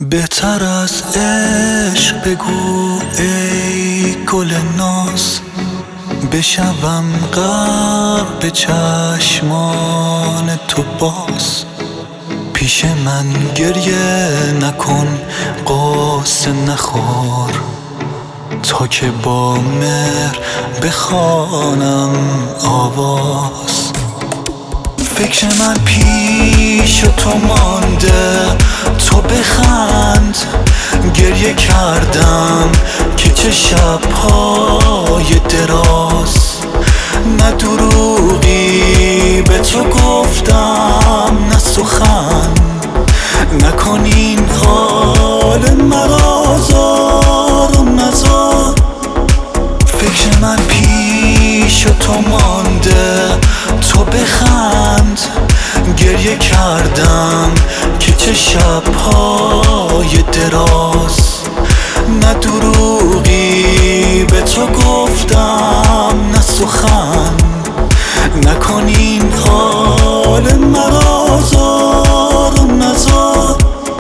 بهتر از عشق بگو ای گل ناز، بشوم غرق به چشمان تو باز. پیش من گریه نکن، قصه نخور، تا که با مهر بخوانم آواز. فکر من پیش تو مانده، تو بخند. گریه کردم که چه شب‌های دراز، نه دروغی به تو گفتم نه سخن. نکن این حال مرا زار و نزار. فکر من پیش تو مانده، تو بخند. گریه کردم که چه شب‌های دراز، نه دروغی به تو گفتم نه سخن. نکن این حال مرا زار و نزار.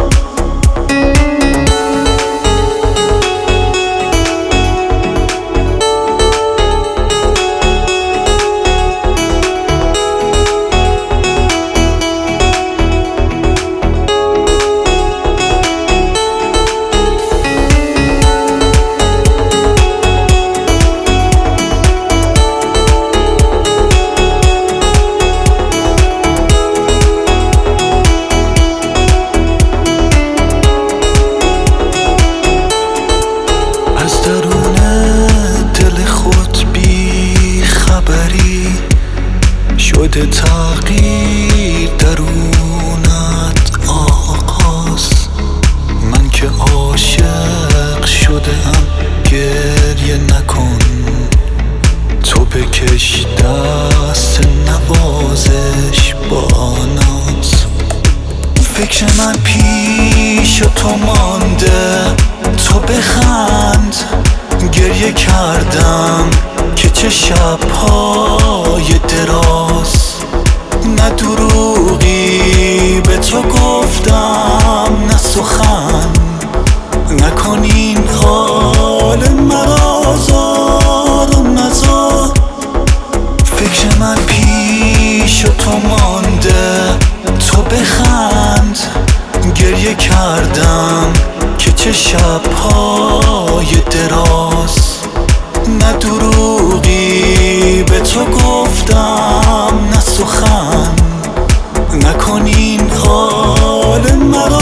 شده تغییر درونت آغاز. من که عاشق شده‌ام گریه نکن، تو بکش دست نوازش با ناز. فکر من پیش تو مانده، تو بخند. گریه کردم که چه شب‌های دراز، نه دروغی به تو گفتم نه سخن. نکن این حال مرا زار و نزار. فکر من پیش تو مانده، تو بخند. گریه کردم که چه شب‌های دراز، نه دروغی به تو گفتم نه سخن. نکن این حال مرا